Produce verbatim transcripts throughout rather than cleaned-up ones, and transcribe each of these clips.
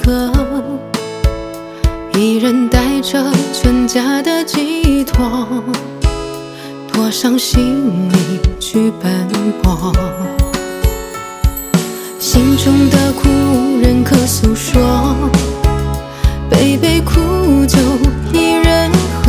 刻，一人带着全家的寄托，拖上行李去奔波。心中的苦仍可诉说，杯杯苦酒一人喝。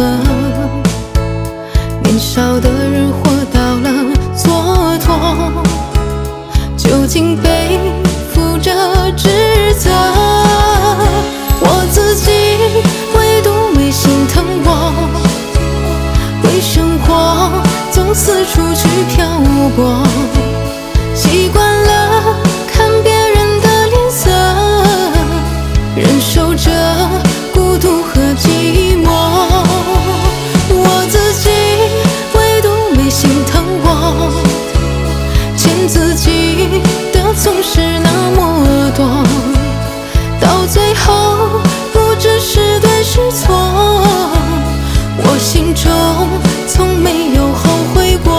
年少的人活到了蹉跎，究竟背负着指责。我自己唯独没心疼我，为生活总四处去漂泊，习惯了看别人的脸色，忍受着孤独和寂寞。我自己唯独没心疼我，欠自己的总是那么多，到最后不知是对是错，我心中从没有后悔过。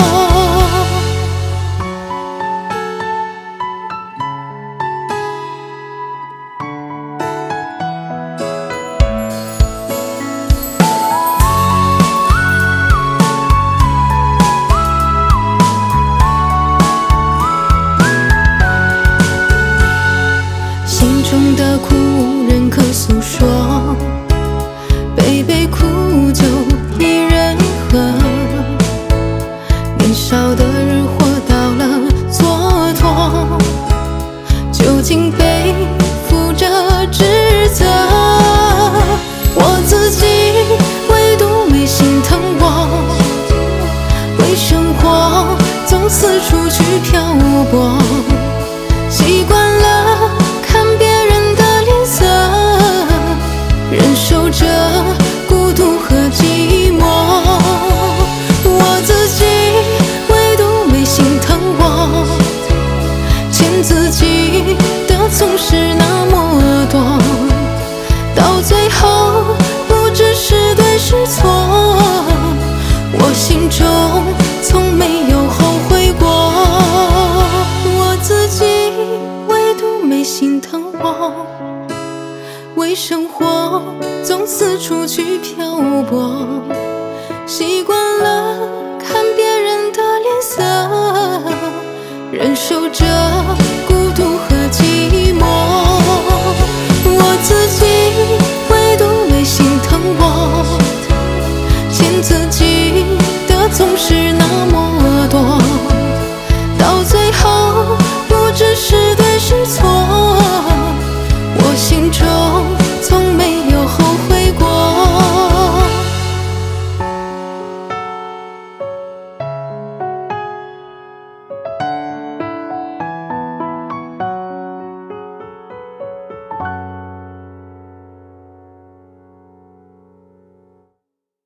心中的苦仍可诉说，杯杯苦酒一人喝。年少的人活到了蹉跎，究竟背负着指责。我自己唯独没心疼我，为生活总四处去漂泊，习惯了看别人的脸色，忍受着孤独和寂寞。我自己唯独没心疼我，欠自己的总是那么多，到最后不知是对是错，我心中从没有后悔过。我自己唯独没心疼我，为生活总四处去漂泊，习惯了看别人的脸色，忍受着